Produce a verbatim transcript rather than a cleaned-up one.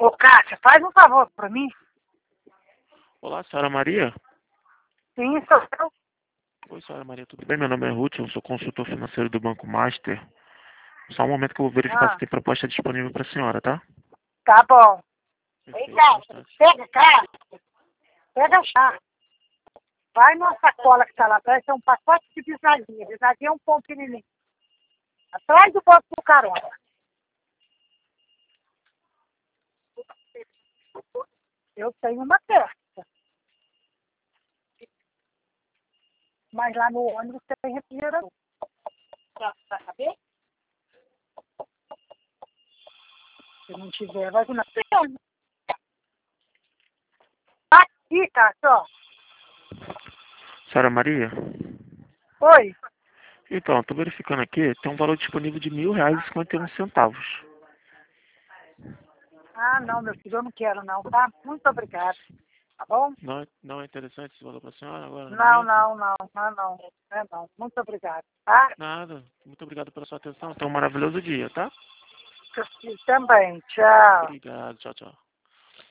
Ô, Cássia, faz um favor pra mim. Olá, senhora Maria. Sim, sou eu. Oi, senhora Maria, tudo bem? Meu nome é Ruth, eu sou consultor financeiro do Banco Master. Só um momento que eu vou verificar Ah, se tem proposta disponível para a senhora, tá? tá bom. Ei, Perfeito, um Cássia, instante. pega, Cássia. Pega a chave. Vai numa sacola que tá lá atrás, tem um pacote de bisadinha. Bisadinha é um pão pequenininho. Atrás do banco do carona. Eu tenho uma peça. Mas lá no ônibus tem refrigerador. Pra pra saber? Se não tiver, vai vir na perna. Aqui, Cássia, ó. Senhora Maria? Oi. Então, estou verificando aqui, tem um valor disponível de mil reais e cinquenta e um centavos. Ah, não, meu filho, eu não quero não, tá? Muito obrigada. Tá bom? Não é, não é interessante esse valor para a senhora agora no Não, momento? não, não, não, não, é não. Muito obrigada, tá? Nada. Muito obrigado pela sua atenção. Tenha um maravilhoso dia, tá? Seu filho também. Tchau. Obrigado. Tchau, tchau.